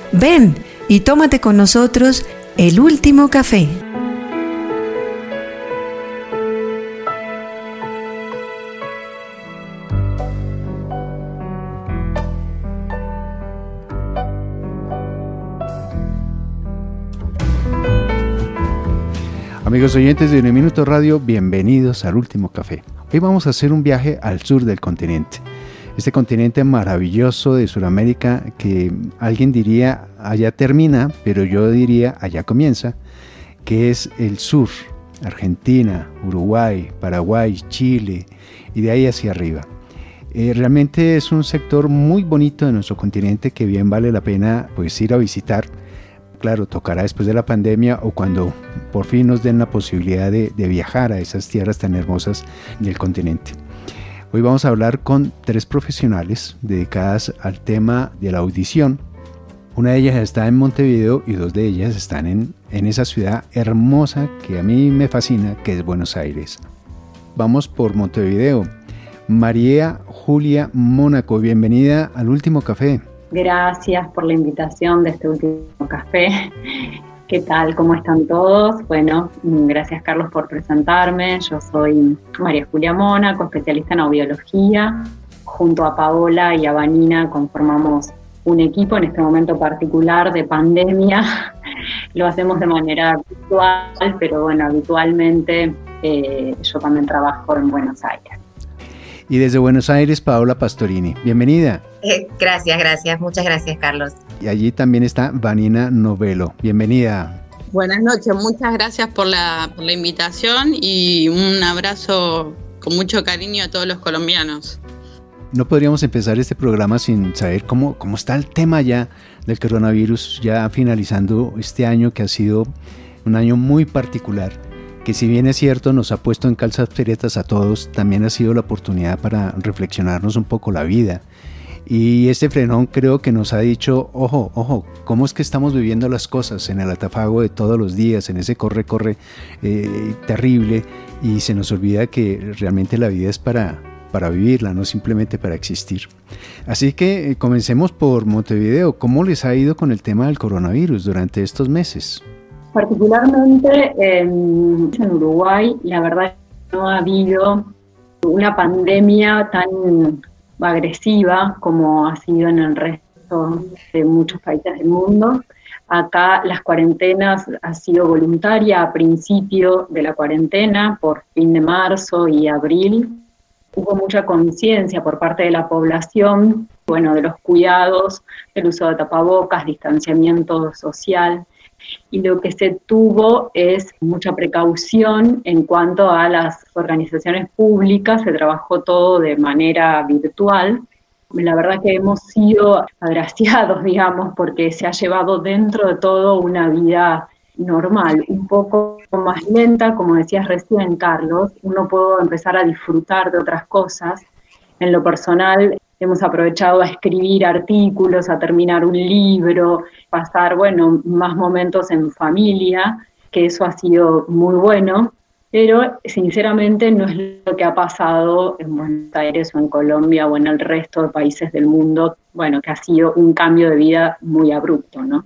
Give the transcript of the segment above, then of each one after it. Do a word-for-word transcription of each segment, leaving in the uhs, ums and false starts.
Ven y tómate con nosotros el último café. Amigos oyentes de Un Minuto Radio, bienvenidos al Último Café. Hoy vamos a hacer un viaje al sur del continente. Este continente maravilloso de Sudamérica que alguien diría allá termina, pero yo diría allá comienza, que es el sur, Argentina, Uruguay, Paraguay, Chile y de ahí hacia arriba. Eh, realmente es un sector muy bonito de nuestro continente que bien vale la pena pues ir a visitar. Claro, tocará después de la pandemia o cuando por fin nos den la posibilidad de, de viajar a esas tierras tan hermosas del continente. Hoy vamos a hablar con tres profesionales dedicadas al tema de la audición. Una de ellas está en Montevideo y dos de ellas están en, en esa ciudad hermosa que a mí me fascina, que es Buenos Aires. Vamos por Montevideo. María Julia Mónaco, bienvenida al Último Café. Gracias por la invitación de este último café. ¿Qué tal? ¿Cómo están todos? Bueno, gracias Carlos por presentarme. Yo soy María Julia Mónaco, especialista en audiología. Junto a Paola y a Vanina conformamos un equipo en este momento particular de pandemia. Lo hacemos de manera virtual, pero bueno, habitualmente eh, yo también trabajo en Buenos Aires. Y desde Buenos Aires, Paola Pastorini. Bienvenida. Eh, gracias, gracias. Muchas gracias, Carlos. Y allí también está Vanina Novello. Bienvenida. Buenas noches. Muchas gracias por la, por la invitación y un abrazo con mucho cariño a todos los colombianos. No podríamos empezar este programa sin saber cómo, cómo está el tema ya del coronavirus, ya finalizando este año que ha sido un año muy particular. Que si bien es cierto nos ha puesto en calzapiretas a todos, también ha sido la oportunidad para reflexionarnos un poco la vida. Y este frenón creo que nos ha dicho, ojo, ojo, cómo es que estamos viviendo las cosas en el atafago de todos los días, en ese corre, corre eh, terrible, y se nos olvida que realmente la vida es para, para vivirla, no simplemente para existir. Así que eh, comencemos por Montevideo. ¿Cómo les ha ido con el tema del coronavirus durante estos meses? Particularmente en, en Uruguay, la verdad es que no ha habido una pandemia tan agresiva como ha sido en el resto de muchos países del mundo. Acá las cuarentenas han sido voluntarias a principio de la cuarentena, por fin de marzo y abril. Hubo mucha conciencia por parte de la población, bueno, de los cuidados, del uso de tapabocas, distanciamiento social. Y lo que se tuvo es mucha precaución en cuanto a las organizaciones públicas, se trabajó todo de manera virtual. La verdad que hemos sido agraciados, digamos, porque se ha llevado dentro de todo una vida normal, un poco más lenta, como decías recién, Carlos. Uno puede empezar a disfrutar de otras cosas. En lo personal, hemos aprovechado a escribir artículos, a terminar un libro, pasar, bueno, más momentos en familia, que eso ha sido muy bueno, pero sinceramente no es lo que ha pasado en Buenos Aires o en Colombia o en el resto de países del mundo, bueno, que ha sido un cambio de vida muy abrupto, ¿no?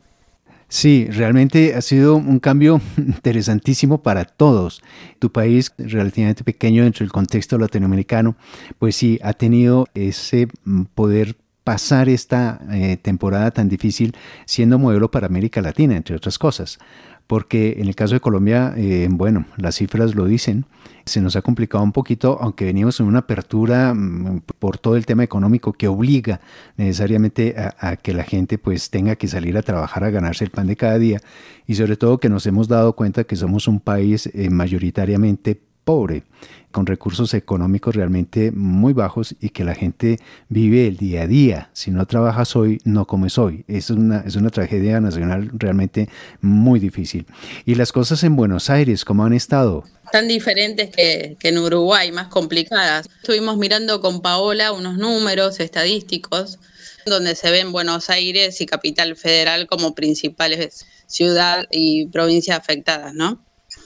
Sí, realmente ha sido un cambio interesantísimo para todos. Tu país, relativamente pequeño dentro del contexto latinoamericano, pues sí, ha tenido ese poder pasar esta eh, temporada tan difícil siendo modelo para América Latina, entre otras cosas. Porque en el caso de Colombia, eh, bueno, las cifras lo dicen, se nos ha complicado un poquito, aunque venimos en una apertura mmm, por todo el tema económico que obliga necesariamente a, a que la gente pues tenga que salir a trabajar a ganarse el pan de cada día, y sobre todo que nos hemos dado cuenta que somos un país eh, mayoritariamente pobre, con recursos económicos realmente muy bajos y que la gente vive el día a día. Si no trabajas hoy, no comes hoy. Es una, es una tragedia nacional realmente muy difícil. ¿Y las cosas en Buenos Aires, cómo han estado? Tan diferentes que, que en Uruguay, más complicadas. Estuvimos mirando con Paola unos números estadísticos donde se ven Buenos Aires y Capital Federal como principales ciudad y provincias afectadas, ¿no?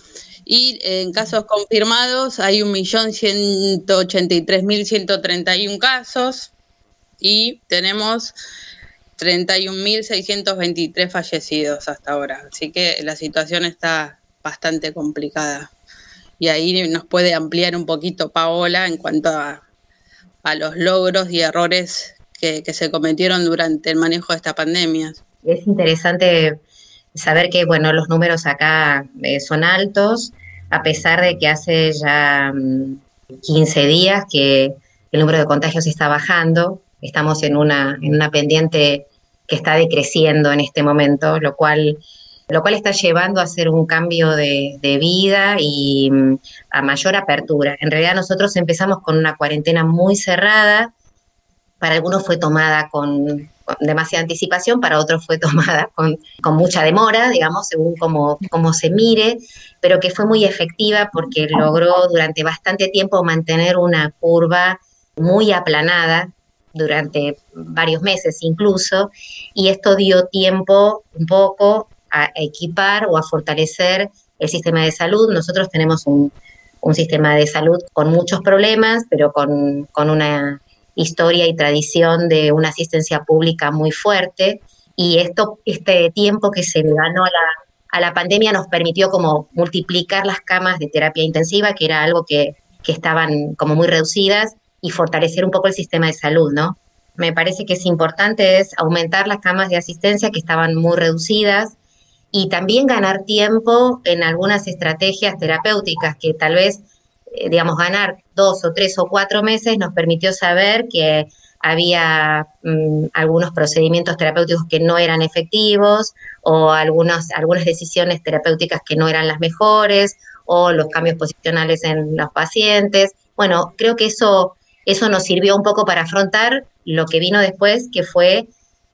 Y en casos confirmados hay un millón ciento ochenta y tres mil ciento treinta y uno casos y tenemos treinta y un mil seiscientos veintitrés fallecidos hasta ahora, así que la situación está bastante complicada. Y ahí nos puede ampliar un poquito Paola en cuanto a, a los logros y errores que, que se cometieron durante el manejo de esta pandemia. Es interesante saber que, bueno, los números acá eh, son altos, a pesar de que hace ya um, quince días que el número de contagios está bajando. Estamos en una, en una pendiente que está decreciendo en este momento, lo cual, lo cual está llevando a hacer un cambio de, de vida y um, a mayor apertura. En realidad nosotros empezamos con una cuarentena muy cerrada, para algunos fue tomada con, con demasiada anticipación, para otros fue tomada con, con mucha demora, digamos, según cómo, cómo se mire, pero que fue muy efectiva porque logró durante bastante tiempo mantener una curva muy aplanada, durante varios meses incluso, y esto dio tiempo un poco a equipar o a fortalecer el sistema de salud. Nosotros tenemos un, un sistema de salud con muchos problemas, pero con, con una historia y tradición de una asistencia pública muy fuerte, y esto, este tiempo que se le ganó a la, a la pandemia nos permitió como multiplicar las camas de terapia intensiva, que era algo que, que estaban como muy reducidas, y fortalecer un poco el sistema de salud, ¿no? Me parece que es importante es aumentar las camas de asistencia que estaban muy reducidas y también ganar tiempo en algunas estrategias terapéuticas que tal vez, eh, digamos, ganar dos o tres o cuatro meses nos permitió saber que había mmm, algunos procedimientos terapéuticos que no eran efectivos o algunos, algunas decisiones terapéuticas que no eran las mejores o los cambios posicionales en los pacientes. Bueno, creo que eso... Eso nos sirvió un poco para afrontar lo que vino después, que fue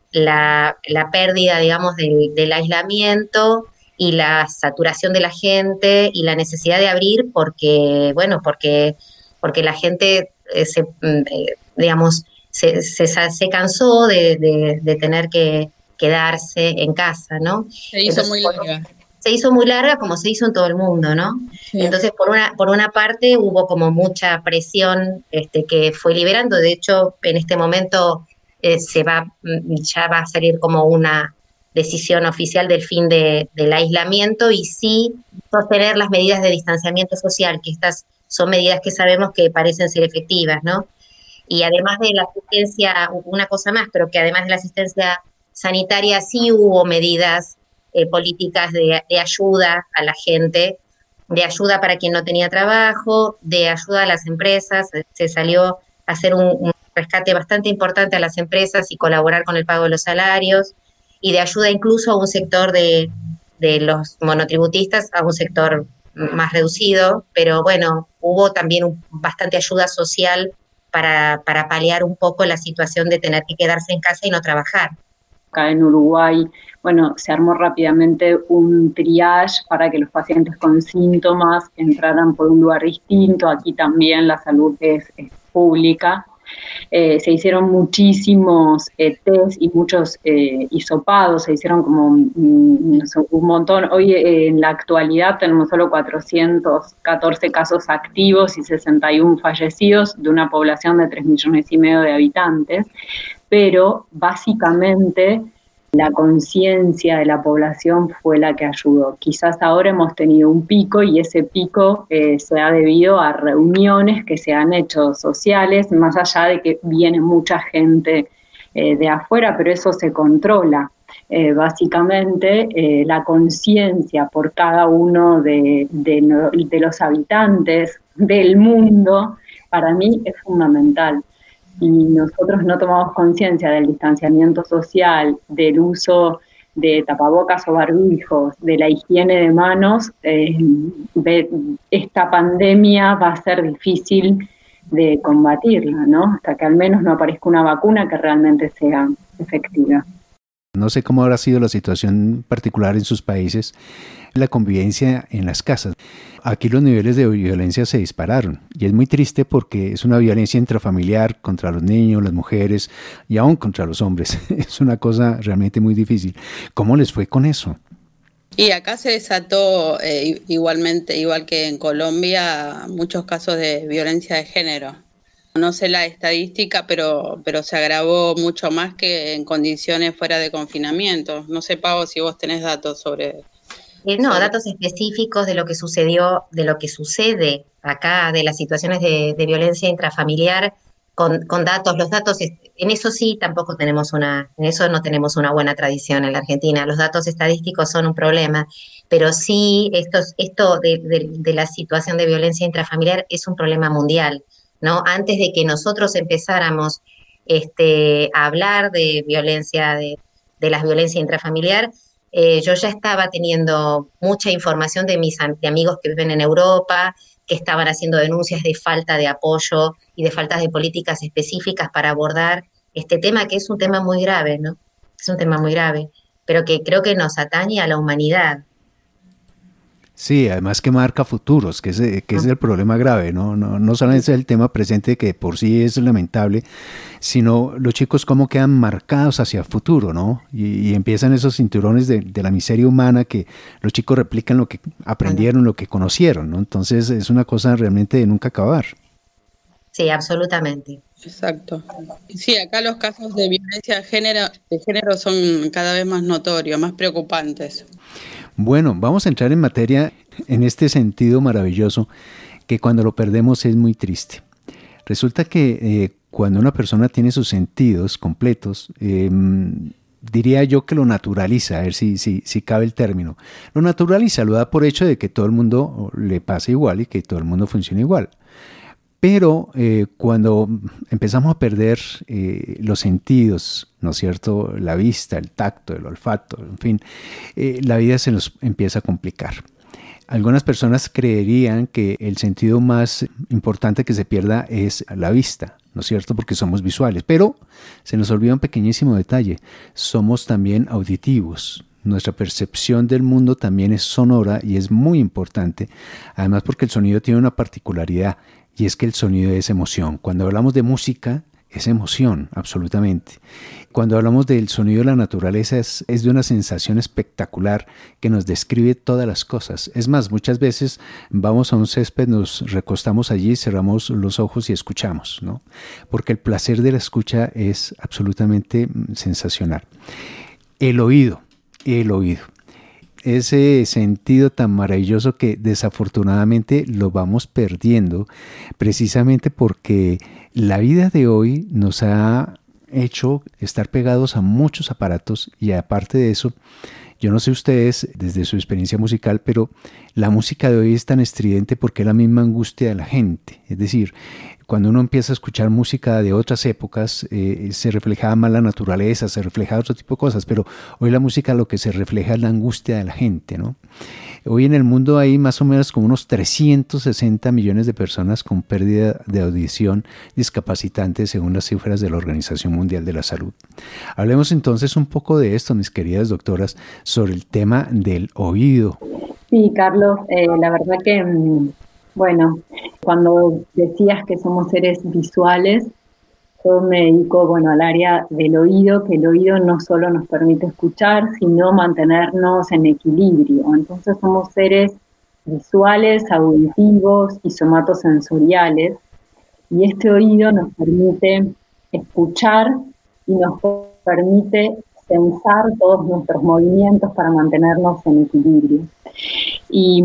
la, la pérdida, digamos, del, del aislamiento y la saturación de la gente y la necesidad de abrir porque, bueno, porque, porque la gente, eh, se, eh, digamos, se, se, se cansó de, de, de tener que quedarse en casa, ¿no? Se hizo Entonces, muy larga. Se hizo muy larga como se hizo en todo el mundo, ¿no? Sí. Entonces, por una, por una parte, hubo como mucha presión este, que fue liberando. De hecho, en este momento eh, se va, ya va a salir como una decisión oficial del fin de, del aislamiento y sí sostener las medidas de distanciamiento social, que estas son medidas que sabemos que parecen ser efectivas, ¿no? Y además de la asistencia, una cosa más, pero que además de la asistencia sanitaria sí hubo medidas Eh, políticas de, de ayuda a la gente, de ayuda para quien no tenía trabajo, de ayuda a las empresas. Se salió a hacer un, un rescate bastante importante a las empresas y colaborar con el pago de los salarios, y de ayuda incluso a un sector de, de los monotributistas, a un sector más reducido, pero bueno, hubo también un, bastante ayuda social para, para paliar un poco la situación de tener que quedarse en casa y no trabajar. Acá en Uruguay, bueno, se armó rápidamente un triage para que los pacientes con síntomas entraran por un lugar distinto. Aquí también la salud es, es pública. Eh, se hicieron muchísimos eh, test y muchos eh, hisopados, se hicieron como mm, no sé, un montón. Hoy eh, en la actualidad tenemos solo cuatrocientos catorce casos activos y sesenta y uno fallecidos de una población de tres millones y medio de habitantes. Pero básicamente la conciencia de la población fue la que ayudó. Quizás ahora hemos tenido un pico y ese pico eh, se ha debido a reuniones que se han hecho sociales, más allá de que viene mucha gente eh, de afuera, pero eso se controla. Eh, básicamente eh, la conciencia por cada uno de, de, de los habitantes del mundo, para mí es fundamental. Y nosotros no tomamos conciencia del distanciamiento social, del uso de tapabocas o barbijos, de la higiene de manos, eh, de, esta pandemia va a ser difícil de combatirla, ¿no? Hasta que al menos no aparezca una vacuna que realmente sea efectiva. No sé cómo habrá sido la situación particular en sus países, la convivencia en las casas. Aquí los niveles de violencia se dispararon y es muy triste porque es una violencia intrafamiliar contra los niños, las mujeres y aún contra los hombres. Es una cosa realmente muy difícil. ¿Cómo les fue con eso? Y acá se desató eh, igualmente, igual que en Colombia, muchos casos de violencia de género. No sé la estadística, pero, pero se agravó mucho más que en condiciones fuera de confinamiento. No sé, Pau, si vos tenés datos sobre... Eh, no, sobre... datos específicos de lo que sucedió, de lo que sucede acá, de las situaciones de, de violencia intrafamiliar, con, con datos, los datos, en eso sí tampoco tenemos una, en eso no tenemos una buena tradición en la Argentina. Los datos estadísticos son un problema, pero sí esto, esto de, de, de la situación de violencia intrafamiliar es un problema mundial, ¿no? Antes de que nosotros empezáramos este, a hablar de violencia, de, de la violencia intrafamiliar, eh, yo ya estaba teniendo mucha información de mis de amigos que viven en Europa, que estaban haciendo denuncias de falta de apoyo y de falta de políticas específicas para abordar este tema, que es un tema muy grave, ¿no? Es un tema muy grave, pero que creo que nos atañe a la humanidad. Sí, además que marca futuros, que es, que es el problema grave, ¿no? No, no solamente es el tema presente que por sí es lamentable, sino los chicos cómo quedan marcados hacia el futuro, ¿no? Y, y empiezan esos cinturones de, de la miseria humana que los chicos replican lo que aprendieron, lo que conocieron, ¿no? Entonces es una cosa realmente de nunca acabar. Sí, absolutamente. Exacto. Sí, acá los casos de violencia de género, de género son cada vez más notorios, más preocupantes. Bueno, vamos a entrar en materia en este sentido maravilloso que cuando lo perdemos es muy triste. Resulta que eh, cuando una persona tiene sus sentidos completos, eh, diría yo que lo naturaliza, a ver si, si, si cabe el término. Lo naturaliza, lo da por hecho de que todo el mundo le pasa igual y que todo el mundo funciona igual. Pero eh, cuando empezamos a perder eh, los sentidos, ¿no es cierto? La vista, el tacto, el olfato, en fin, eh, la vida se nos empieza a complicar. Algunas personas creerían que el sentido más importante que se pierda es la vista, ¿no es cierto? Porque somos visuales, pero se nos olvida un pequeñísimo detalle, somos también auditivos. Nuestra percepción del mundo también es sonora y es muy importante, además porque el sonido tiene una particularidad. Y es que el sonido es emoción. Cuando hablamos de música, es emoción, absolutamente. Cuando hablamos del sonido de la naturaleza, es, es de una sensación espectacular que nos describe todas las cosas. Es más, muchas veces vamos a un césped, nos recostamos allí, cerramos los ojos y escuchamos, ¿no? Porque el placer de la escucha es absolutamente sensacional. El oído, el oído. Ese sentido tan maravilloso que desafortunadamente lo vamos perdiendo precisamente porque la vida de hoy nos ha hecho estar pegados a muchos aparatos y aparte de eso, yo no sé ustedes desde su experiencia musical, pero la música de hoy es tan estridente porque es la misma angustia de la gente. Es decir, cuando uno empieza a escuchar música de otras épocas, eh, se reflejaba más la naturaleza, se reflejaba otro tipo de cosas, pero hoy la música lo que se refleja es la angustia de la gente, ¿no? Hoy en el mundo hay más o menos como unos trescientos sesenta millones de personas con pérdida de audición discapacitante según las cifras de la Organización Mundial de la Salud. Hablemos entonces un poco de esto, mis queridas doctoras, sobre el tema del oído. Sí, Carlos, eh, la verdad que, bueno, cuando decías que somos seres visuales, yo me dedico, bueno, al área del oído, que el oído no solo nos permite escuchar, sino mantenernos en equilibrio. Entonces somos seres visuales, auditivos y somatosensoriales, y este oído nos permite escuchar y nos permite sensar todos nuestros movimientos para mantenernos en equilibrio. Y,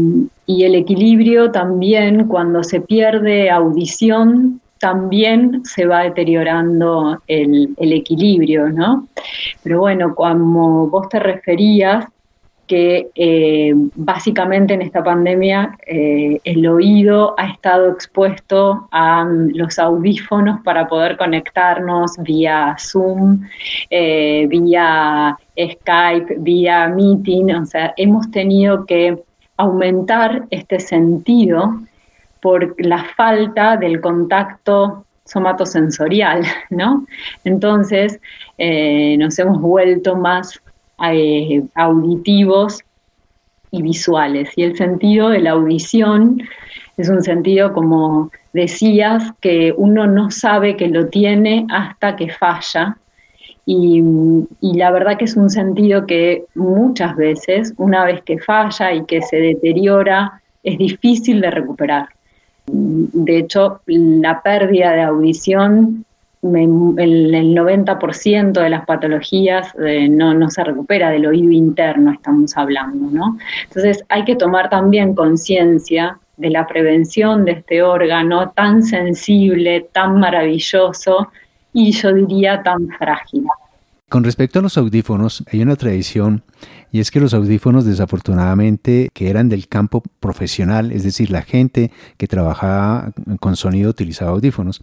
y el equilibrio también, cuando se pierde audición, también se va deteriorando el, el equilibrio, ¿no? Pero bueno, como vos te referías, que eh, básicamente en esta pandemia eh, el oído ha estado expuesto a um, los audífonos para poder conectarnos vía Zoom, eh, vía Skype, vía Meeting, o sea, hemos tenido que aumentar este sentido por la falta del contacto somatosensorial, ¿no? Entonces, eh, nos hemos vuelto más eh, auditivos y visuales. Y el sentido de la audición es un sentido, como decías, que uno no sabe que lo tiene hasta que falla. Y, y la verdad que es un sentido que muchas veces, una vez que falla y que se deteriora, es difícil de recuperar. De hecho, la pérdida de audición, el, el noventa por ciento de las patologías eh, no, no se recupera del oído interno, estamos hablando, ¿no? Entonces hay que tomar también conciencia de la prevención de este órgano tan sensible, tan maravilloso y yo diría tan frágil. Con respecto a los audífonos, hay una tradición, y es que los audífonos, desafortunadamente, que eran del campo profesional, es decir, la gente que trabajaba con sonido utilizaba audífonos,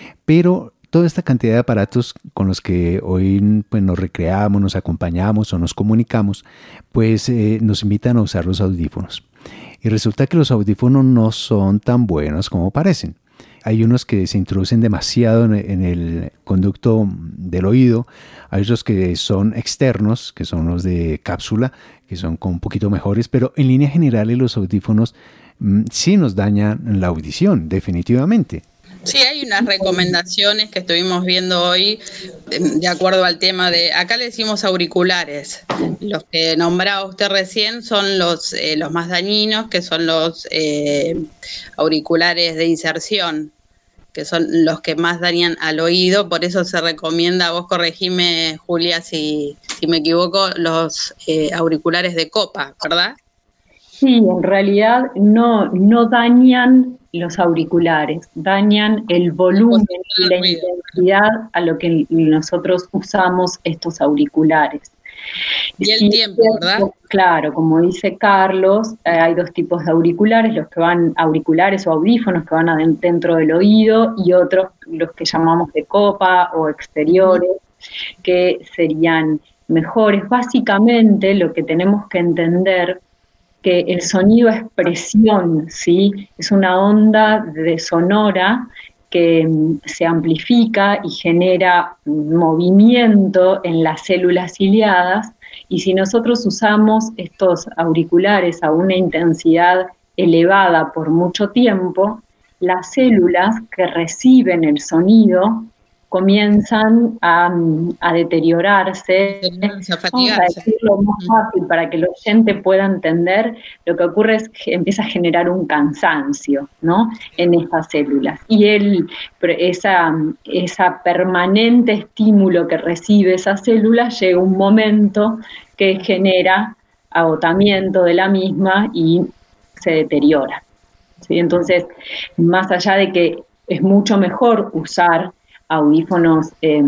pero toda esta cantidad de aparatos con los que hoy pues, nos recreamos, nos acompañamos o nos comunicamos, pues eh, nos invitan a usar los audífonos. Y resulta que los audífonos no son tan buenos como parecen. Hay unos que se introducen demasiado en, en el conducto del oído, hay otros que son externos, que son los de cápsula, que son un poquito mejores, pero en líneas generales los audífonos mmm, sí nos dañan la audición, definitivamente. Sí, hay unas recomendaciones que estuvimos viendo hoy de acuerdo al tema de, acá le decimos auriculares, los que nombraba usted recién son los, eh, los más dañinos, que son los eh, auriculares de inserción, que son los que más dañan al oído, por eso se recomienda, vos corregime, Julia, si, si me equivoco, los eh, auriculares de copa, ¿verdad? Sí, en realidad no, no dañan los auriculares, dañan el volumen y la intensidad a lo que nosotros usamos estos auriculares. Y el sí, tiempo, ¿verdad? Claro, como dice Carlos, eh, hay dos tipos de auriculares, los que van auriculares o audífonos que van adentro del oído y otros, los que llamamos de copa o exteriores, mm. que serían mejores. Básicamente lo que tenemos que entender que el sonido es presión, ¿sí? Es una onda de sonora que se amplifica y genera movimiento en las células ciliadas, y si nosotros usamos estos auriculares a una intensidad elevada por mucho tiempo, las células que reciben el sonido comienzan a, a deteriorarse, a vamos a decirlo más fácil para que el oyente pueda entender, lo que ocurre es que empieza a generar un cansancio, ¿no?, en estas células. Y el, esa, esa permanente estímulo que recibe esa célula llega un momento que genera agotamiento de la misma y se deteriora, ¿sí? Entonces, más allá de que es mucho mejor usar audífonos eh,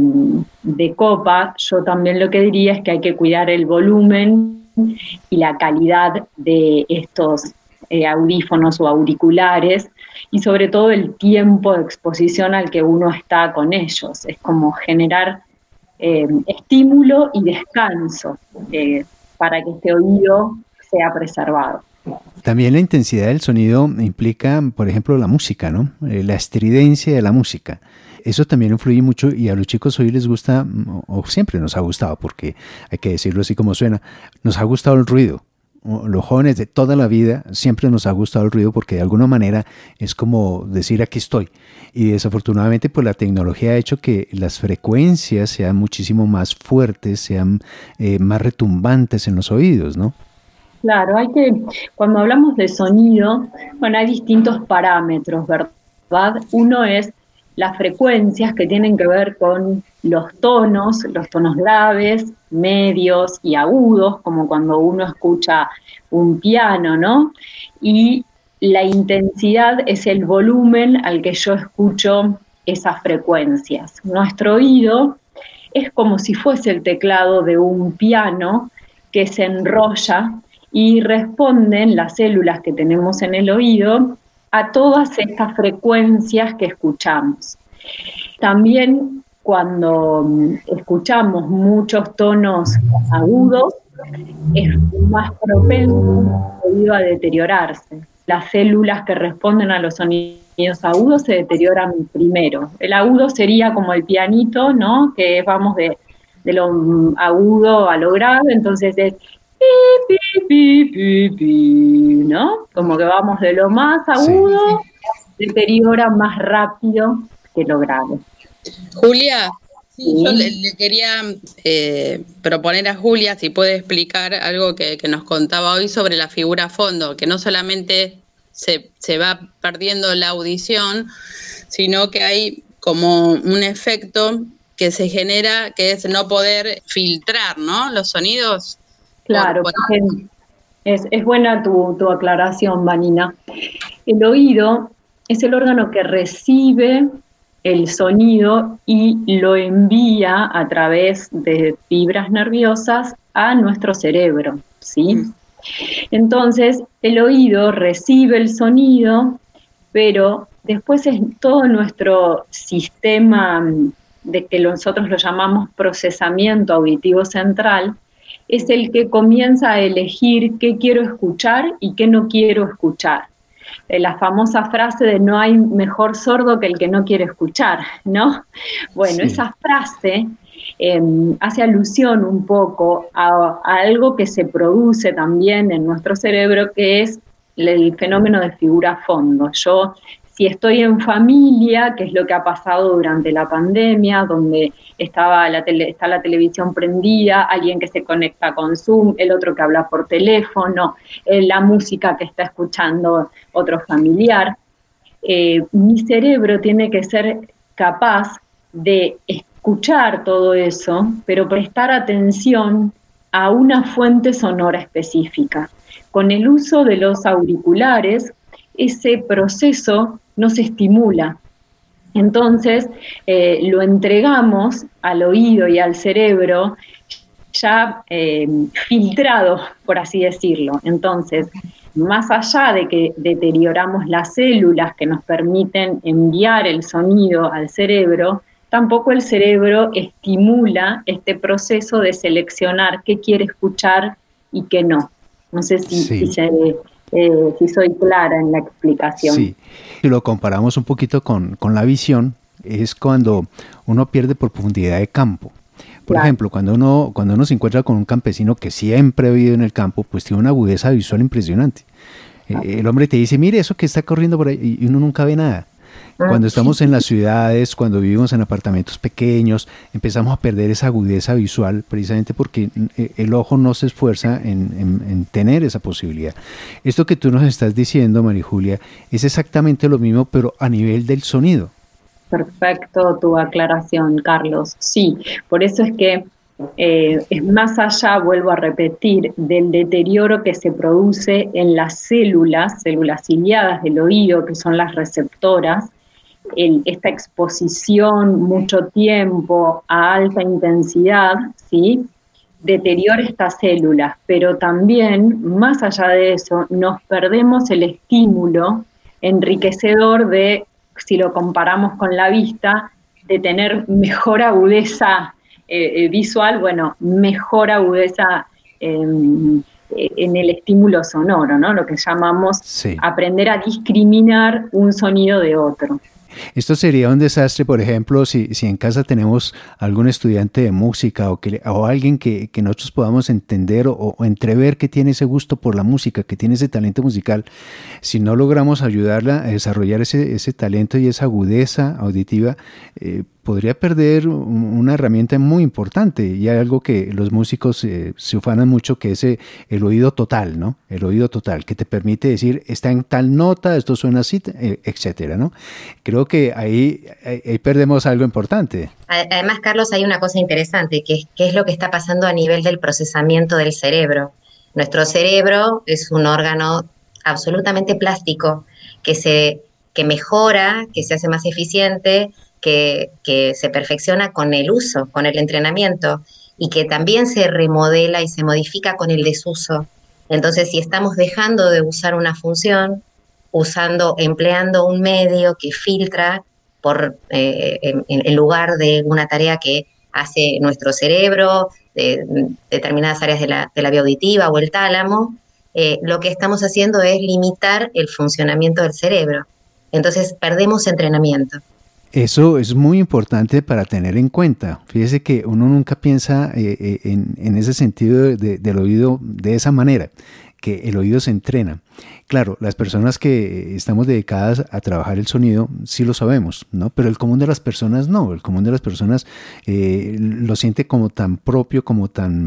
de copa, yo también lo que diría es que hay que cuidar el volumen y la calidad de estos eh, audífonos o auriculares y sobre todo el tiempo de exposición al que uno está con ellos. Es como generar eh, estímulo y descanso eh, para que este oído sea preservado. También la intensidad del sonido implica, por ejemplo, la música, ¿no? Eh, la estridencia de la música. Eso también influye mucho y a los chicos hoy les gusta, o siempre nos ha gustado, porque hay que decirlo así como suena, nos ha gustado el ruido. Los jóvenes de toda la vida siempre nos ha gustado el ruido porque de alguna manera es como decir aquí estoy. Y desafortunadamente pues la tecnología ha hecho que las frecuencias sean muchísimo más fuertes, sean eh, más retumbantes en los oídos, ¿no? Claro, hay que, cuando hablamos de sonido, bueno, hay distintos parámetros, ¿verdad? Uno es las frecuencias que tienen que ver con los tonos, los tonos graves, medios y agudos, como cuando uno escucha un piano, ¿no? Y la intensidad es el volumen al que yo escucho esas frecuencias. Nuestro oído es como si fuese el teclado de un piano que se enrolla y responden las células que tenemos en el oído a todas estas frecuencias que escuchamos. También cuando escuchamos muchos tonos agudos, es más propenso el oído a deteriorarse. Las células que responden a los sonidos agudos se deterioran primero. El agudo sería como el pianito, ¿no?, que vamos de, de lo agudo a lo grave, entonces es pi, pi, pi, pi, pi, ¿no? Como que vamos de lo más agudo, sí, deteriora más rápido que lo grave. Julia, sí, yo le, le quería eh, proponer a Julia si puede explicar algo que, que nos contaba hoy sobre la figura fondo, que no solamente se, se va perdiendo la audición, sino que hay como un efecto que se genera, que es no poder filtrar, ¿no?, los sonidos. Claro, por, por... Es, es buena tu, tu aclaración, Vanina. El oído es el órgano que recibe el sonido y lo envía a través de fibras nerviosas a nuestro cerebro, ¿sí? Mm. Entonces, el oído recibe el sonido, pero después es todo nuestro sistema de que nosotros lo llamamos procesamiento auditivo central, es el que comienza a elegir qué quiero escuchar y qué no quiero escuchar. La famosa frase de no hay mejor sordo que el que no quiere escuchar, ¿no? Bueno, sí. Esa frase eh, hace alusión un poco a, a algo que se produce también en nuestro cerebro, que es el fenómeno de figura-fondo. Yo, si estoy en familia, que es lo que ha pasado durante la pandemia, donde estaba la tele, está la televisión prendida, alguien que se conecta con Zoom, el otro que habla por teléfono, eh, la música que está escuchando otro familiar, eh, mi cerebro tiene que ser capaz de escuchar todo eso, pero prestar atención a una fuente sonora específica. Con el uso de los auriculares, ese proceso no se estimula. Entonces, eh, lo entregamos al oído y al cerebro ya eh, filtrado, por así decirlo. Entonces, más allá de que deterioramos las células que nos permiten enviar el sonido al cerebro, tampoco el cerebro estimula este proceso de seleccionar qué quiere escuchar y qué no. No sé si, sí. si, se, eh, si soy clara en la explicación. Sí, si lo comparamos un poquito con, con la visión, es cuando uno pierde por profundidad de campo. Por claro. ejemplo, cuando uno, cuando uno se encuentra con un campesino que siempre ha vivido en el campo, pues tiene una agudeza visual impresionante. Ah. Eh, el hombre te dice, mire eso que está corriendo por ahí, y uno nunca ve nada. Cuando estamos en las ciudades, cuando vivimos en apartamentos pequeños, empezamos a perder esa agudeza visual precisamente porque el ojo no se esfuerza en, en, en tener esa posibilidad. Esto que tú nos estás diciendo, María Julia, es exactamente lo mismo, pero a nivel del sonido. Perfecto tu aclaración, Carlos. Sí, por eso es que eh, es más allá, vuelvo a repetir, del deterioro que se produce en las células, células ciliadas del oído, que son las receptoras. El, esta exposición mucho tiempo a alta intensidad, ¿sí?, deteriora estas células, pero también, más allá de eso, nos perdemos el estímulo enriquecedor de, si lo comparamos con la vista, de tener mejor agudeza eh, visual, bueno, mejor agudeza eh, en el estímulo sonoro, ¿no? Lo que llamamos sí. aprender a discriminar un sonido de otro. Esto sería un desastre, por ejemplo, si, si en casa tenemos algún estudiante de música o, que, o alguien que, que nosotros podamos entender o, o entrever que tiene ese gusto por la música, que tiene ese talento musical, si no logramos ayudarla a desarrollar ese, ese talento y esa agudeza auditiva, eh, podría perder una herramienta muy importante, y hay algo que los músicos eh, se ufanan mucho, que es el oído total, ¿no? El oído total, que te permite decir, está en tal nota, esto suena así, etcétera, ¿no? Creo que ahí, ahí perdemos algo importante. Además, Carlos, hay una cosa interesante, que es, que es lo que está pasando a nivel del procesamiento del cerebro. Nuestro cerebro es un órgano absolutamente plástico, que se que mejora, que se hace más eficiente, Que, que se perfecciona con el uso, con el entrenamiento, y que también se remodela y se modifica con el desuso. Entonces, si estamos dejando de usar una función, usando, empleando un medio que filtra por, eh, en, en lugar de una tarea que hace nuestro cerebro, de, de determinadas áreas de la, de la vía auditiva o el tálamo, eh, lo que estamos haciendo es limitar el funcionamiento del cerebro. Entonces, perdemos entrenamiento. Eso es muy importante para tener en cuenta. Fíjese que uno nunca piensa eh, en, en ese sentido de, de, del oído de esa manera, que el oído se entrena. Claro, las personas que estamos dedicadas a trabajar el sonido sí lo sabemos, ¿no? Pero el común de las personas no. El común de las personas eh, lo siente como tan propio, como tan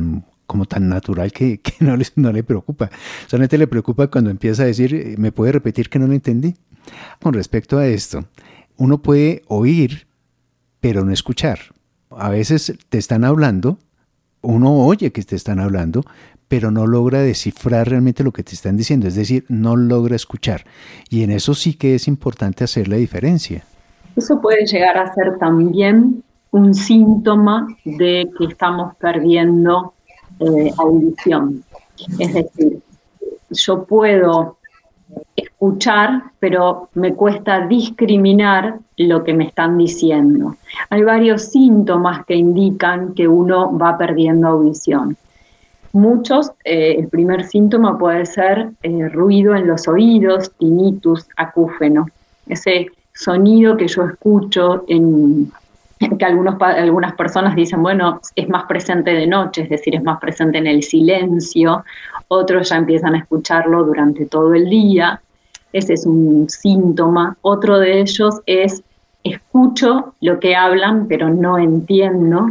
como tan natural que, que no, les, no le preocupa. Solamente le preocupa cuando empieza a decir, ¿me puede repetir que no lo entendí? Con respecto a esto, uno puede oír, pero no escuchar. A veces te están hablando, uno oye que te están hablando, pero no logra descifrar realmente lo que te están diciendo, es decir, no logra escuchar. Y en eso sí que es importante hacer la diferencia. Eso puede llegar a ser también un síntoma de que estamos perdiendo eh, audición. Es decir, yo puedo escuchar, pero me cuesta discriminar lo que me están diciendo. Hay varios síntomas que indican que uno va perdiendo audición. Muchos, eh, el primer síntoma puede ser eh, ruido en los oídos, tinnitus, acúfeno. Ese sonido que yo escucho, en, que algunos, algunas personas dicen, bueno, es más presente de noche, es decir, es más presente en el silencio. Otros ya empiezan a escucharlo durante todo el día. Ese es un síntoma. Otro de ellos es, escucho lo que hablan, pero no entiendo.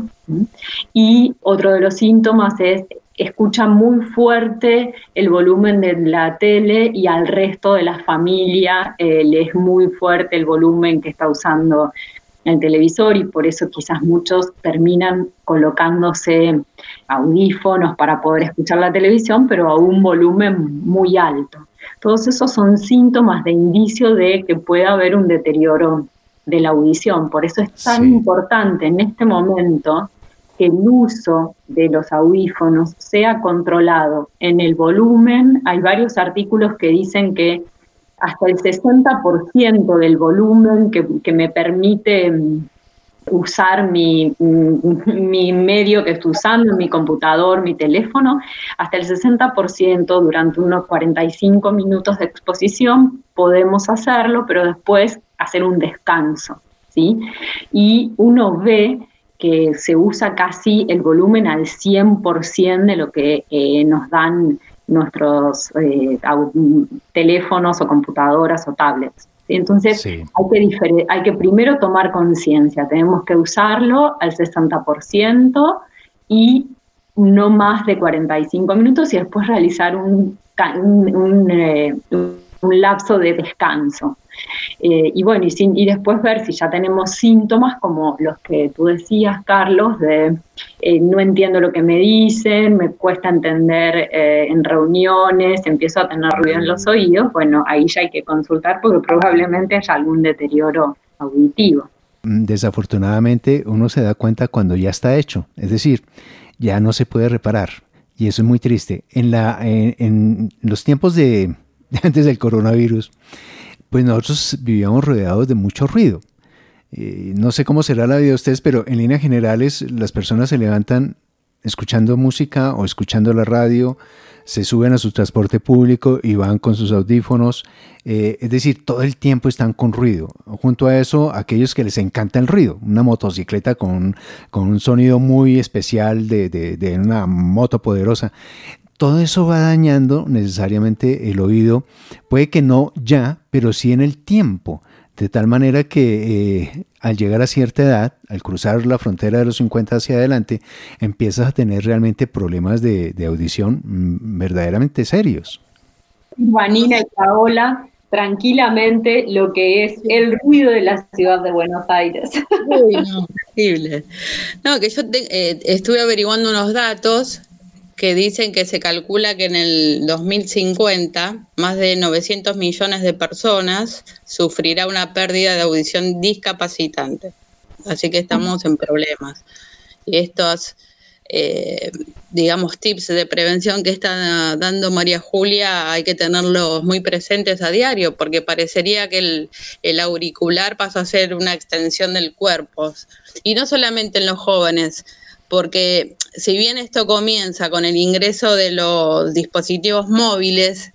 Y otro de los síntomas es, escucha muy fuerte el volumen de la tele y al resto de la familia eh, le es muy fuerte el volumen que está usando el televisor, y por eso quizás muchos terminan colocándose audífonos para poder escuchar la televisión, pero a un volumen muy alto. Todos esos son síntomas de indicio de que puede haber un deterioro de la audición. Por eso es tan sí. importante en este momento que el uso de los audífonos sea controlado en el volumen. Hay varios artículos que dicen que hasta el sesenta por ciento del volumen que, que me permite usar mi, mi medio que estoy usando, mi computador, mi teléfono, hasta el sesenta por ciento durante unos cuarenta y cinco minutos de exposición podemos hacerlo, pero después hacer un descanso, ¿sí? Y uno ve que se usa casi el volumen al cien por ciento de lo que eh, nos dan nuestros eh, teléfonos o computadoras o tablets. Entonces sí. hay, que difer- hay que primero tomar conciencia, tenemos que usarlo al sesenta por ciento y no más de cuarenta y cinco minutos, y después realizar un, un, un, eh, un lapso de descanso. Eh, y bueno, y, sin, y después ver si ya tenemos síntomas como los que tú decías, Carlos, de eh, no entiendo lo que me dicen, me cuesta entender eh, en reuniones, empiezo a tener ruido en los oídos. Bueno, ahí ya hay que consultar porque probablemente haya algún deterioro auditivo. Desafortunadamente uno se da cuenta cuando ya está hecho, es decir, ya no se puede reparar, y eso es muy triste. En, la, en, en los tiempos de antes del coronavirus, pues nosotros vivíamos rodeados de mucho ruido. Eh, no sé cómo será la vida de ustedes, pero en líneas generales las personas se levantan escuchando música o escuchando la radio, se suben a su transporte público y van con sus audífonos. Eh, es decir, todo el tiempo están con ruido. Junto a eso, aquellos que les encanta el ruido, una motocicleta con, con un sonido muy especial de, de, de una moto poderosa. Todo eso va dañando necesariamente el oído, puede que no ya, pero sí en el tiempo, de tal manera que eh, al llegar a cierta edad, al cruzar la frontera de los cincuenta hacia adelante, empiezas a tener realmente problemas de, de audición mmm, verdaderamente serios. Juanina y Paola, tranquilamente lo que es el ruido de la ciudad de Buenos Aires. Uy, no, terrible. No, que yo te, eh, estuve averiguando unos datos que dicen que se calcula que en el dos mil cincuenta más de novecientos millones de personas sufrirá una pérdida de audición discapacitante. Así que estamos en problemas. Y estos, eh, digamos, tips de prevención que está dando María Julia hay que tenerlos muy presentes a diario, porque parecería que el, el auricular pasa a ser una extensión del cuerpo. Y no solamente en los jóvenes, porque si bien esto comienza con el ingreso de los dispositivos móviles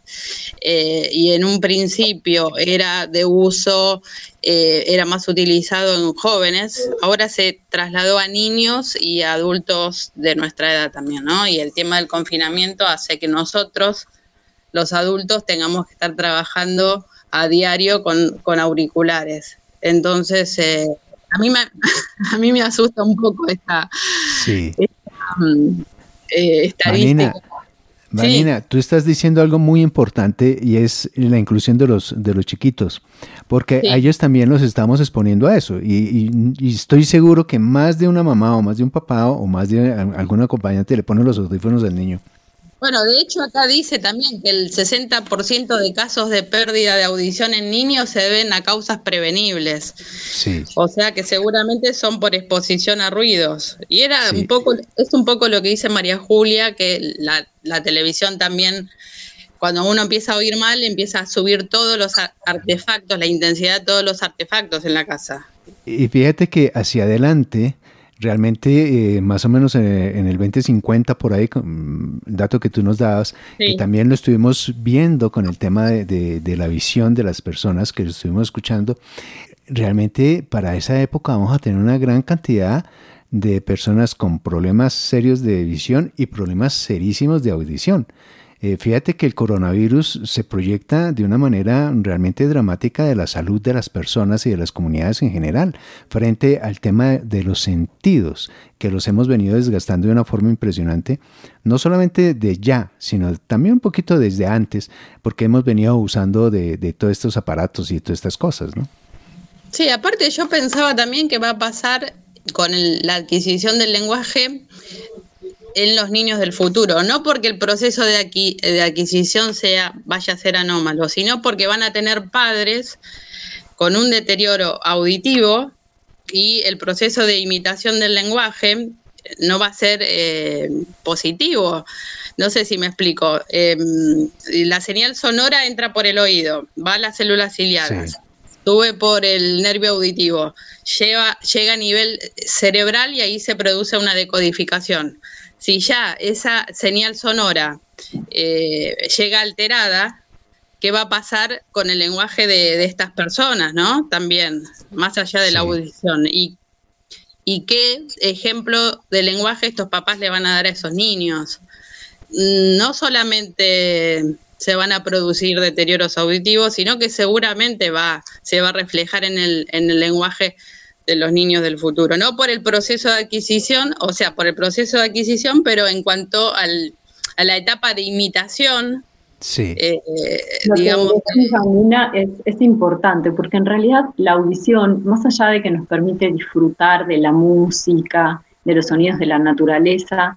eh, y en un principio era de uso, eh, era más utilizado en jóvenes, ahora se trasladó a niños y a adultos de nuestra edad también, ¿no? Y el tema del confinamiento hace que nosotros, los adultos, tengamos que estar trabajando a diario con, con auriculares. Entonces, eh, A mí, me, a mí me asusta un poco esta, sí. esta, um, eh, estadísticas. Vanina, sí. Tú estás diciendo algo muy importante y es la inclusión de los, de los chiquitos, porque sí. A ellos también los estamos exponiendo a eso y, y, y estoy seguro que más de una mamá o más de un papá o más de algún acompañante le ponen los audífonos al niño. Bueno, de hecho acá dice también que el sesenta por ciento de casos de pérdida de audición en niños se deben a causas prevenibles. Sí. O sea que seguramente son por exposición a ruidos. Y era sí. un poco, es un poco lo que dice María Julia, que la, la televisión también, cuando uno empieza a oír mal, empieza a subir todos los artefactos, la intensidad de todos los artefactos en la casa. Y fíjate que hacia adelante... Realmente, eh, más o menos en, en el veinte cincuenta, por ahí, el dato que tú nos dabas, sí. Que también lo estuvimos viendo con el tema de, de, de la visión de las personas que lo estuvimos escuchando, realmente para esa época vamos a tener una gran cantidad de personas con problemas serios de visión y problemas serísimos de audición. Eh, fíjate que el coronavirus se proyecta de una manera realmente dramática de la salud de las personas y de las comunidades en general, frente al tema de los sentidos, que los hemos venido desgastando de una forma impresionante, no solamente de ya, sino también un poquito desde antes, porque hemos venido usando de, de todos estos aparatos y todas estas cosas, ¿no? Sí, aparte yo pensaba también que va a pasar con el, la adquisición del lenguaje en los niños del futuro, no porque el proceso de, aquí, de adquisición sea vaya a ser anómalo, sino porque van a tener padres con un deterioro auditivo y el proceso de imitación del lenguaje no va a ser eh, positivo. No sé si me explico. Eh, la señal sonora entra por el oído, va a las células ciliadas, sí. Sube por el nervio auditivo, lleva, llega a nivel cerebral y ahí se produce una decodificación. Si ya esa señal sonora eh, llega alterada, ¿qué va a pasar con el lenguaje de, de estas personas, ¿no? También, más allá de sí. La audición. Y, ¿Y qué ejemplo de lenguaje estos papás le van a dar a esos niños? No solamente se van a producir deterioros auditivos, sino que seguramente va, se va a reflejar en el, en el lenguaje de los niños del futuro, no por el proceso de adquisición, o sea, por el proceso de adquisición, pero en cuanto al, a la etapa de imitación, sí. eh, Lo digamos... que decís, Vanina, es, es importante, porque en realidad la audición, más allá de que nos permite disfrutar de la música, de los sonidos de la naturaleza,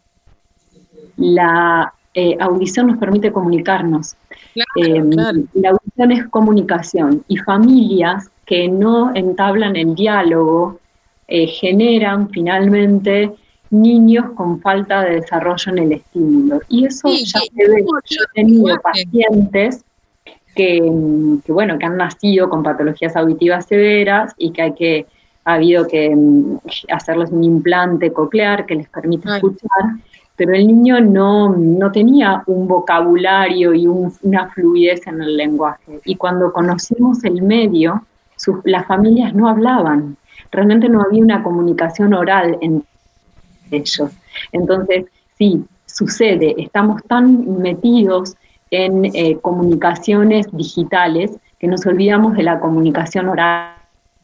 la eh, audición nos permite comunicarnos. Claro, eh, claro. La audición es comunicación, y familias que no entablan el diálogo, eh, generan finalmente niños con falta de desarrollo en el estímulo. Y eso sí, ya se ve. Yo he tenido pacientes que, que, bueno, que han nacido con patologías auditivas severas y que hay que, ha habido que um, hacerles un implante coclear que les permite Ay. escuchar, pero el niño no, no tenía un vocabulario y un, una fluidez en el lenguaje. Y cuando conocimos el medio, sus, las familias no hablaban, realmente no había una comunicación oral entre ellos. Entonces, sí, sucede, estamos tan metidos en eh, comunicaciones digitales que nos olvidamos de la comunicación oral,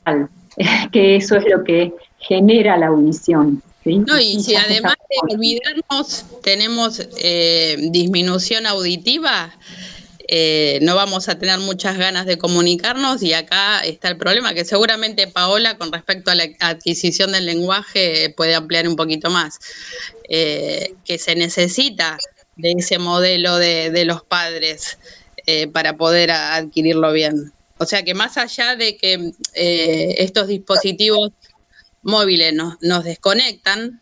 que eso es lo que genera la audición. ¿Sí? No, y si además de olvidarnos tenemos eh, disminución auditiva, Eh, no vamos a tener muchas ganas de comunicarnos, y acá está el problema, que seguramente Paola, con respecto a la adquisición del lenguaje, puede ampliar un poquito más, eh, que se necesita de ese modelo de, de los padres eh, para poder a, adquirirlo bien. O sea que más allá de que eh, estos dispositivos móviles nos, nos desconectan,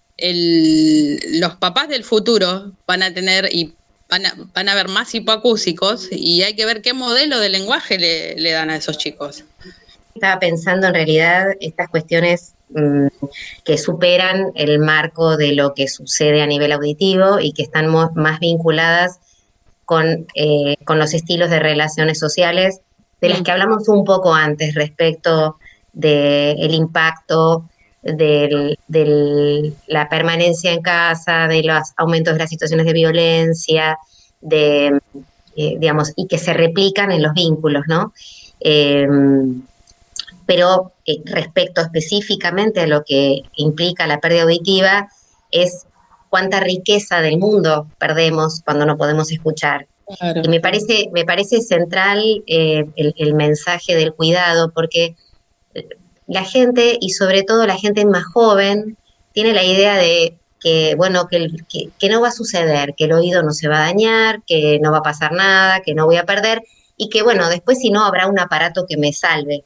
el, los papás del futuro van a tener y Van a, van a haber más hipoacúsicos, y hay que ver qué modelo de lenguaje le, le dan a esos chicos. Estaba pensando en realidad estas cuestiones mmm, que superan el marco de lo que sucede a nivel auditivo y que están mo- más vinculadas con, eh, con los estilos de relaciones sociales de las que hablamos un poco antes respecto del impacto de del, la permanencia en casa, de los aumentos de las situaciones de violencia, de, eh, digamos, y que se replican en los vínculos, ¿no? Eh, pero eh, respecto específicamente a lo que implica la pérdida auditiva, es cuánta riqueza del mundo perdemos cuando no podemos escuchar. Claro. Y me parece, me parece central eh, el, el mensaje del cuidado, porque la gente, y sobre todo la gente más joven, tiene la idea de que, bueno, que, que, que no va a suceder, que el oído no se va a dañar, que no va a pasar nada, que no voy a perder, y que, bueno, después si no habrá un aparato que me salve.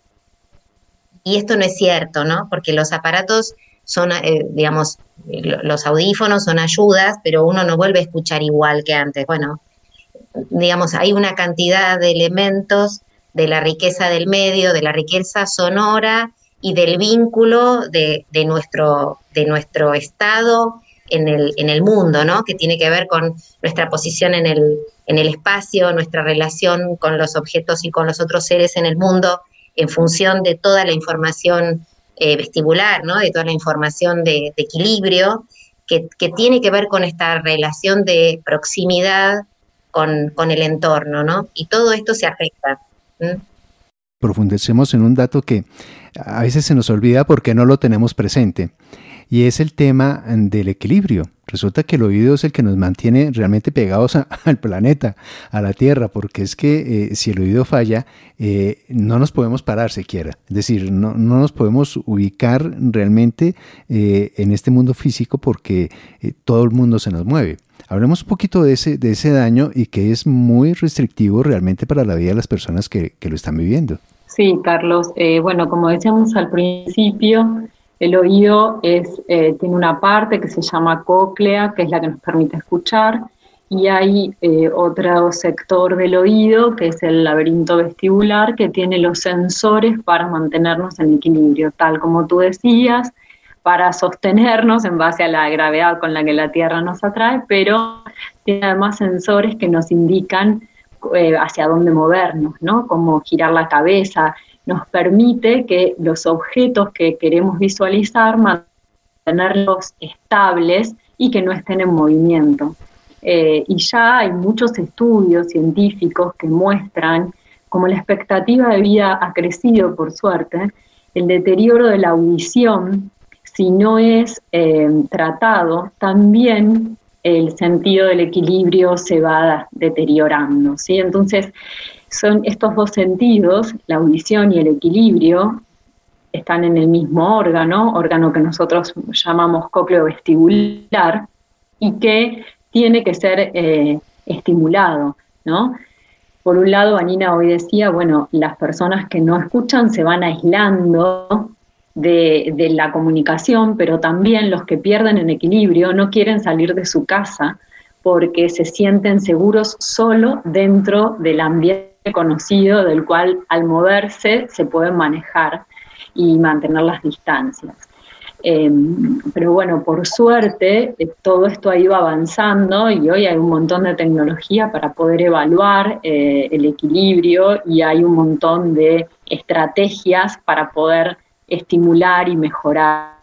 Y esto no es cierto, ¿no? Porque los aparatos son, eh, digamos, los audífonos son ayudas, pero uno no vuelve a escuchar igual que antes. Bueno, digamos, hay una cantidad de elementos de la riqueza del medio, de la riqueza sonora y del vínculo de, de, nuestro, de nuestro estado en el, en el mundo, ¿no? Que tiene que ver con nuestra posición en el, en el espacio, nuestra relación con los objetos y con los otros seres en el mundo, en función de toda la información eh, vestibular, ¿no? De toda la información de, de equilibrio, que, que tiene que ver con esta relación de proximidad con, con el entorno, ¿no? Y todo esto se afecta. ¿Mm? Profundicemos en un dato que a veces se nos olvida porque no lo tenemos presente, y es el tema del equilibrio. Resulta que el oído es el que nos mantiene realmente pegados a, al planeta, a la Tierra, porque es que eh, si el oído falla, eh, no nos podemos parar siquiera. Es decir, no, no nos podemos ubicar realmente eh, en este mundo físico porque eh, todo el mundo se nos mueve. Hablemos un poquito de ese, de ese daño y que es muy restrictivo realmente para la vida de las personas que, que lo están viviendo. Sí, Carlos. Eh, bueno, como decíamos al principio, el oído es, eh, tiene una parte que se llama cóclea, que es la que nos permite escuchar, y hay eh, otro sector del oído, que es el laberinto vestibular, que tiene los sensores para mantenernos en equilibrio, tal como tú decías, para sostenernos en base a la gravedad con la que la Tierra nos atrae, pero tiene además sensores que nos indican eh, hacia dónde movernos, ¿no? Cómo girar la cabeza. Nos permite que los objetos que queremos visualizar mantenerlos estables y que no estén en movimiento. Eh, y ya hay muchos estudios científicos que muestran cómo la expectativa de vida ha crecido, por suerte, el deterioro de la audición, si no es eh, tratado, también el sentido del equilibrio se va deteriorando, ¿sí? Entonces, son estos dos sentidos, la audición y el equilibrio, están en el mismo órgano, órgano que nosotros llamamos cócleo vestibular, y que tiene que ser eh, estimulado, ¿no? Por un lado, Vanina hoy decía, bueno, las personas que no escuchan se van aislando de, de la comunicación, pero también los que pierden el equilibrio no quieren salir de su casa porque se sienten seguros solo dentro del ambiente conocido, del cual al moverse se pueden manejar y mantener las distancias. Eh, pero bueno, por suerte eh, todo esto ha ido avanzando y hoy hay un montón de tecnología para poder evaluar eh, el equilibrio, y hay un montón de estrategias para poder estimular y mejorar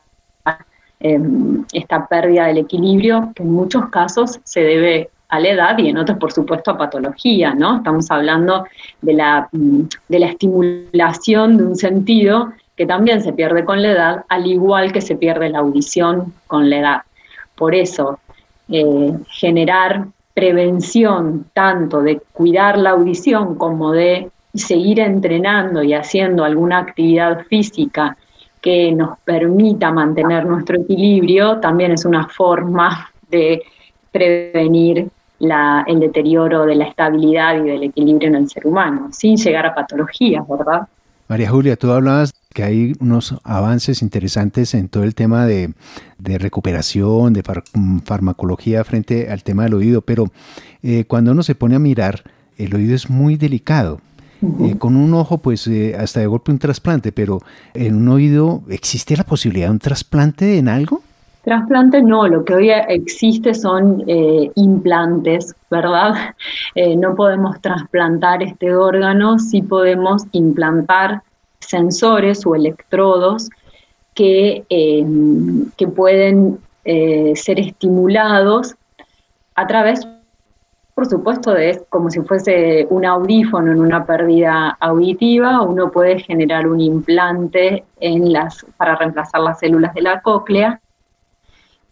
eh, esta pérdida del equilibrio, que en muchos casos se debe a la edad y en otros, por supuesto, a patología, ¿no? Estamos hablando de la, de la estimulación de un sentido que también se pierde con la edad, al igual que se pierde la audición con la edad. Por eso, eh, generar prevención tanto de cuidar la audición como de seguir entrenando y haciendo alguna actividad física que nos permita mantener nuestro equilibrio, también es una forma de prevenir la, el deterioro de la estabilidad y del equilibrio en el ser humano, sin llegar a patologías, ¿verdad? María Julia, tú hablabas que hay unos avances interesantes en todo el tema de, de recuperación, de far, farmacología frente al tema del oído, pero eh, cuando uno se pone a mirar, el oído es muy delicado. Uh-huh. Eh, con un ojo, pues eh, hasta de golpe un trasplante, pero en un oído, ¿existe la posibilidad de un trasplante en algo? Trasplante no, lo que hoy existe son eh, implantes, ¿verdad? Eh, no podemos trasplantar este órgano, sí podemos implantar sensores o electrodos que, eh, que pueden eh, ser estimulados a través, por supuesto, de como si fuese un audífono en una pérdida auditiva. Uno puede generar un implante en las, para reemplazar las células de la cóclea,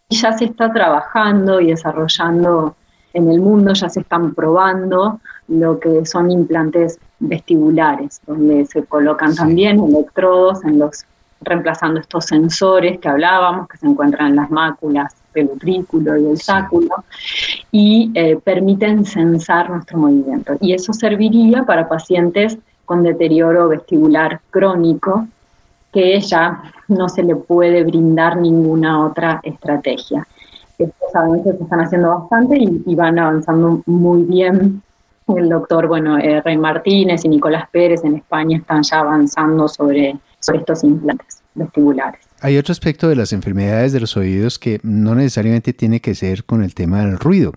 ya se está trabajando y desarrollando en el mundo, ya se están probando lo que son implantes vestibulares, donde se colocan sí. también electrodos en los, reemplazando estos sensores que hablábamos, que se encuentran en las máculas del utrículo y del sáculo, sí. y eh, permiten sensar nuestro movimiento. Y eso serviría para pacientes con deterioro vestibular crónico, que ya no se le puede brindar ninguna otra estrategia. Estos avances se están haciendo bastante y, y van avanzando muy bien. El doctor, bueno, eh, Rey Martínez y Nicolás Pérez en España están ya avanzando sobre, sobre estos implantes vestibulares. Hay otro aspecto de las enfermedades de los oídos que no necesariamente tiene que ser con el tema del ruido.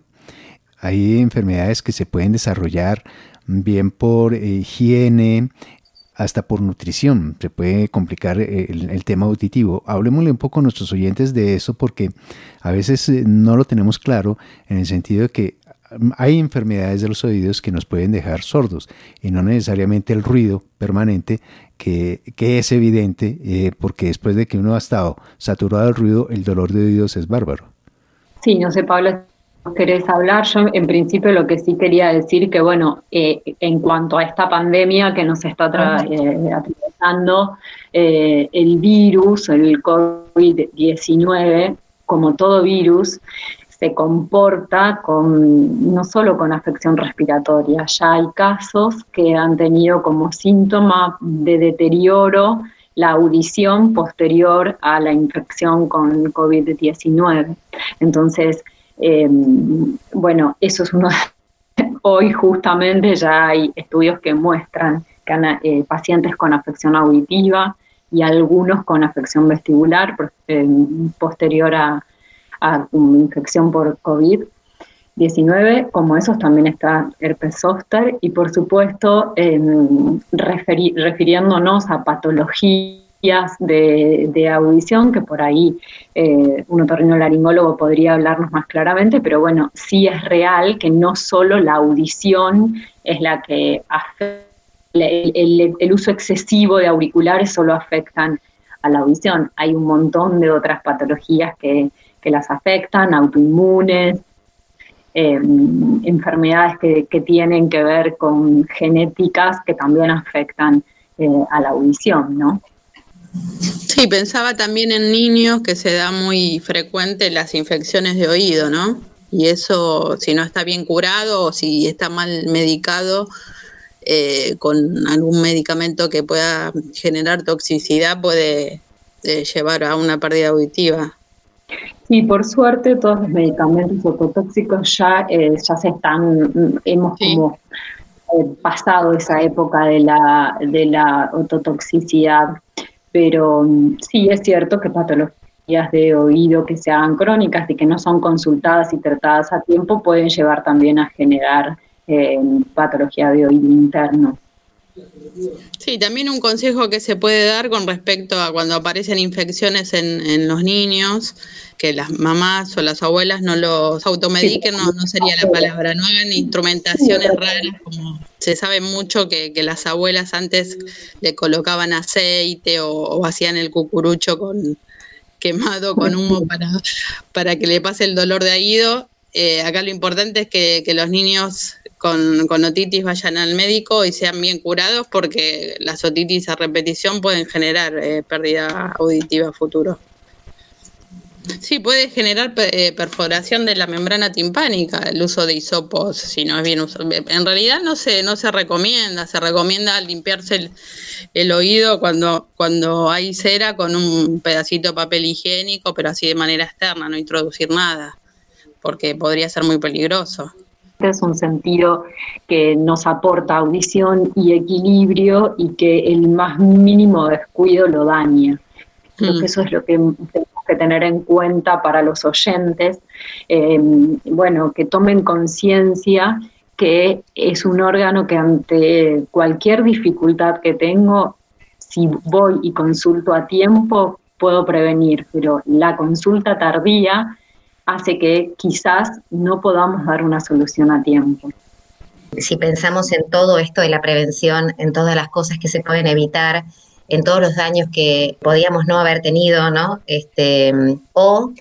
Hay enfermedades que se pueden desarrollar bien por eh, higiene, hasta por nutrición. Se puede complicar el, el tema auditivo. Hablemosle un poco a nuestros oyentes de eso, porque a veces eh, no lo tenemos claro, en el sentido de que hay enfermedades de los oídos que nos pueden dejar sordos, y no necesariamente el ruido permanente, que, que es evidente, eh, porque después de que uno ha estado saturado del ruido, el dolor de oídos es bárbaro. Sí, no sé, Pablo, ¿querés hablar? Yo en principio lo que sí quería decir que, bueno, eh, en cuanto a esta pandemia que nos está tra- eh, atravesando, eh, el virus, el COVID diecinueve, como todo virus, se comporta con, no solo con afección respiratoria, ya hay casos que han tenido como síntoma de deterioro la audición posterior a la infección con COVID diecinueve. Entonces, eh, bueno, eso es uno de, hoy justamente ya hay estudios que muestran que han, eh, pacientes con afección auditiva y algunos con afección vestibular eh, posterior a a una infección por COVID diecinueve, como esos también está herpes zóster, y por supuesto eh, referi- refiriéndonos a patologías de, de audición, que por ahí eh, un otorrinolaringólogo podría hablarnos más claramente, pero bueno, sí es real que no solo la audición es la que afecta, el, el, el uso excesivo de auriculares solo afectan a la audición, hay un montón de otras patologías que que las afectan, autoinmunes, eh, enfermedades que, que tienen que ver con genéticas que también afectan eh, a la audición, ¿no? Sí, pensaba también en niños que se da muy frecuente las infecciones de oído, ¿no? Y eso, si no está bien curado o si está mal medicado, eh, con algún medicamento que pueda generar toxicidad, puede eh, llevar a una pérdida auditiva. Sí, por suerte todos los medicamentos ototóxicos ya, eh, ya se están, hemos sí. como eh, pasado esa época de la, de la ototoxicidad, pero sí es cierto que patologías de oído que se hagan crónicas y que no son consultadas y tratadas a tiempo pueden llevar también a generar eh, patología de oído interno. Sí, también un consejo que se puede dar con respecto a cuando aparecen infecciones en, en los niños, que las mamás o las abuelas no los automediquen, no, no sería la palabra, no hagan instrumentaciones raras, como se sabe mucho que, que las abuelas antes le colocaban aceite o, o hacían el cucurucho con quemado con humo para, para que le pase el dolor de oído. Eh, acá lo importante es que, que los niños con, con otitis vayan al médico y sean bien curados, porque las otitis a repetición pueden generar eh, pérdida auditiva a futuro. Sí, puede generar eh, perforación de la membrana timpánica el uso de hisopos si no es bien usado. En realidad no se, no se recomienda, se recomienda limpiarse el, el oído cuando, cuando hay cera con un pedacito de papel higiénico, pero así de manera externa, no introducir nada, porque podría ser muy peligroso. Es un sentido que nos aporta audición y equilibrio y que el más mínimo descuido lo daña. Creo mm. que eso es lo que tenemos que tener en cuenta para los oyentes. Eh, bueno, que tomen conciencia que es un órgano que ante cualquier dificultad que tengo, si voy y consulto a tiempo, puedo prevenir, pero la consulta tardía hace que quizás no podamos dar una solución a tiempo. Si pensamos en todo esto de la prevención, en todas las cosas que se pueden evitar, en todos los daños que podíamos no haber tenido, ¿no? Este, o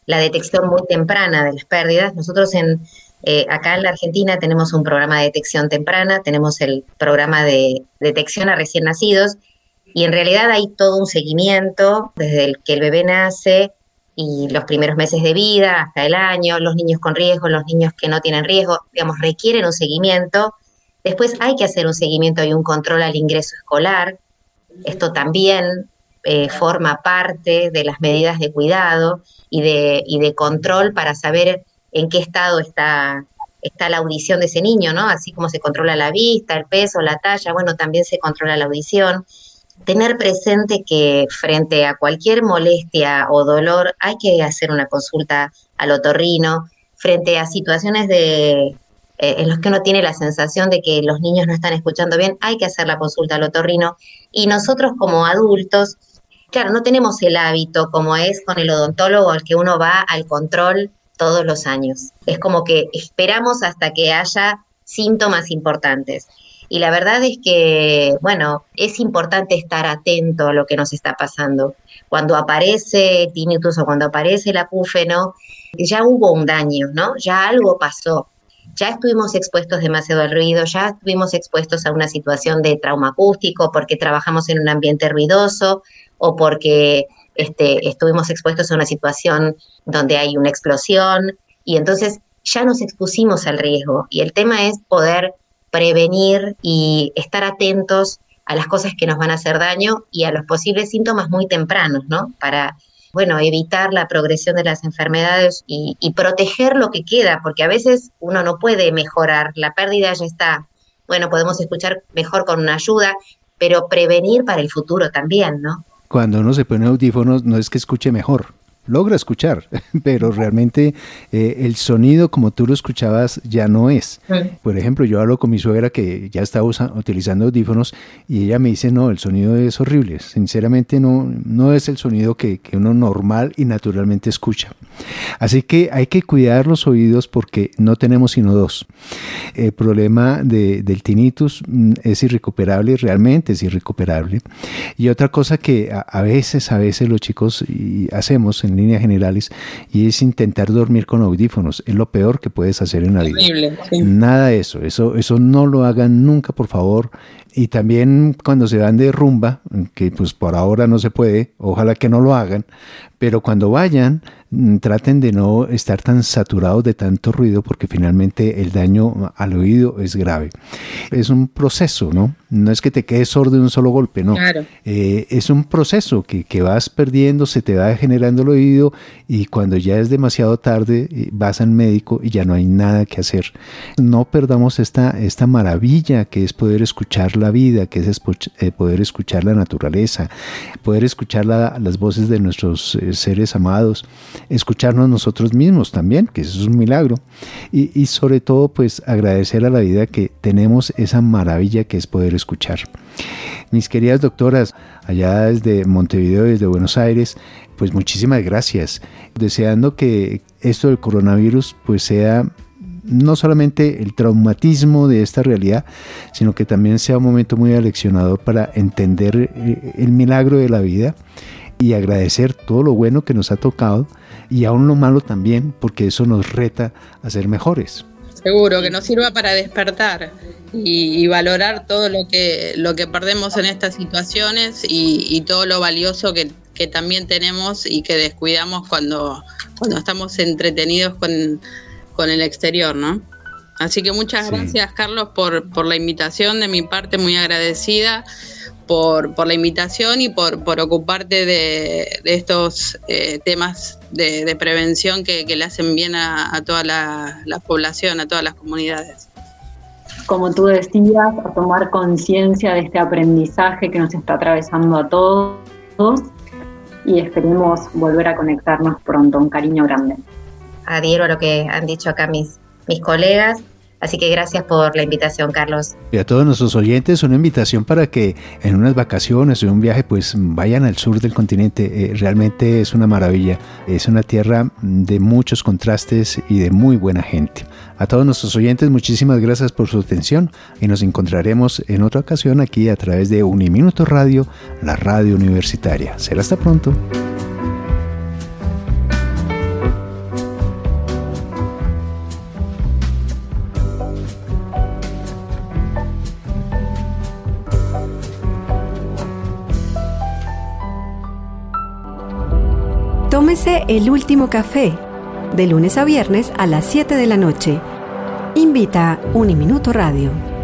la detección muy temprana de las pérdidas. Nosotros en eh, acá en la Argentina tenemos un programa de detección temprana, tenemos el programa de detección a recién nacidos, y en realidad hay todo un seguimiento desde el que el bebé nace y los primeros meses de vida hasta el año, los niños con riesgo, los niños que no tienen riesgo, digamos, requieren un seguimiento. Después hay que hacer un seguimiento y un control al ingreso escolar. Esto también eh, forma parte de las medidas de cuidado y de, y de control para saber en qué estado está, está la audición de ese niño, ¿no? Así como se controla la vista, el peso, la talla, bueno, también se controla la audición. Tener presente que frente a cualquier molestia o dolor hay que hacer una consulta al otorrino. Frente a situaciones de, eh, en las que uno tiene la sensación de que los niños no están escuchando bien, hay que hacer la consulta al otorrino. Y nosotros como adultos, claro, no tenemos el hábito como es con el odontólogo al que uno va al control todos los años. Es como que esperamos hasta que haya síntomas importantes. Y la verdad es que, bueno, es importante estar atento a lo que nos está pasando. Cuando aparece tinnitus o cuando aparece el acúfeno, ya hubo un daño, ¿no? Ya algo pasó. Ya estuvimos expuestos demasiado al ruido, ya estuvimos expuestos a una situación de trauma acústico porque trabajamos en un ambiente ruidoso o porque este, estuvimos expuestos a una situación donde hay una explosión. Y entonces ya nos expusimos al riesgo. Y el tema es poder prevenir y estar atentos a las cosas que nos van a hacer daño y a los posibles síntomas muy tempranos, ¿no? Para, bueno, evitar la progresión de las enfermedades y, y proteger lo que queda, porque a veces uno no puede mejorar, la pérdida ya está. Bueno, podemos escuchar mejor con una ayuda, pero prevenir para el futuro también, ¿no? Cuando uno se pone audífonos no es que escuche mejor, logra escuchar, pero realmente eh, el sonido como tú lo escuchabas ya no es. Sí. Por ejemplo, yo hablo con mi suegra que ya está usa, utilizando audífonos y ella me dice, no, el sonido es horrible, sinceramente no, no es el sonido que, que uno normal y naturalmente escucha. Así que hay que cuidar los oídos porque no tenemos sino dos. El problema de, del tinnitus es irrecuperable, realmente es irrecuperable. Y otra cosa que a, a veces, a veces los chicos y hacemos en líneas generales, y es intentar dormir con audífonos. Es lo peor que puedes hacer en la vida. Horrible, sí. Nada de eso, eso, eso no lo hagan nunca, por favor. Y también cuando se van de rumba, que pues por ahora no se puede, ojalá que no lo hagan, pero cuando vayan, traten de no estar tan saturados de tanto ruido porque finalmente el daño al oído es grave. Es un proceso, ¿no? No es que te quedes sordo de un solo golpe, no. Claro. Eh, es un proceso que, que vas perdiendo, se te va degenerando el oído y cuando ya es demasiado tarde vas al médico y ya no hay nada que hacer. No perdamos esta, esta maravilla que es poder escuchar la vida, que es eh, poder escuchar la naturaleza, poder escuchar la, las voces de nuestros eh, seres amados, escucharnos nosotros mismos también, que eso es un milagro, y, y sobre todo pues agradecer a la vida que tenemos esa maravilla que es poder escuchar. Mis queridas doctoras, allá desde Montevideo, desde Buenos Aires, pues muchísimas gracias, deseando que esto del coronavirus pues sea no solamente el traumatismo de esta realidad, sino que también sea un momento muy aleccionador para entender el milagro de la vida y agradecer todo lo bueno que nos ha tocado y aún lo malo también, porque eso nos reta a ser mejores. Seguro, que nos sirva para despertar y, y valorar todo lo que lo que perdemos en estas situaciones y, y todo lo valioso que, que también tenemos y que descuidamos cuando, cuando estamos entretenidos con, con el exterior, ¿no? Así que muchas sí. gracias, Carlos, por, por la invitación, de mi parte muy agradecida por, por la invitación y por, por ocuparte de, de estos eh, temas de, de prevención que, que le hacen bien a, a toda la, la población, a todas las comunidades. Como tú decías, a tomar conciencia de este aprendizaje que nos está atravesando a todos y esperemos volver a conectarnos pronto. Un cariño grande. Adhiero a lo que han dicho acá mis, mis colegas. Así que gracias por la invitación, Carlos. Y a todos nuestros oyentes, una invitación para que en unas vacaciones o en un viaje, pues vayan al sur del continente. Eh, realmente es una maravilla. Es una tierra de muchos contrastes y de muy buena gente. A todos nuestros oyentes, muchísimas gracias por su atención y nos encontraremos en otra ocasión aquí a través de Uniminuto Radio, la radio universitaria. Será hasta pronto. Tómese el último café, de lunes a viernes a las siete de la noche. Invita Uniminuto Radio.